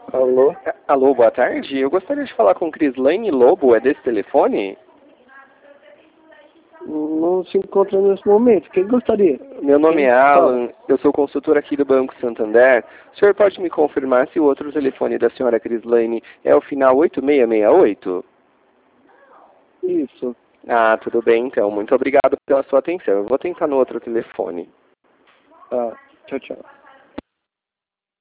Alô? Alô, boa tarde. Eu gostaria de falar com Crislaine Lobo, é desse telefone? Não se encontra nesse momento. Quem gostaria? Meu nome Quem é fala? Alan, eu sou consultor aqui do Banco Santander. O senhor pode me confirmar se o outro telefone da senhora Crislaine é o final 8668? Isso. Ah, tudo bem então. Muito obrigado pela sua atenção. Eu vou tentar no outro telefone. Tá. Tchau, tchau.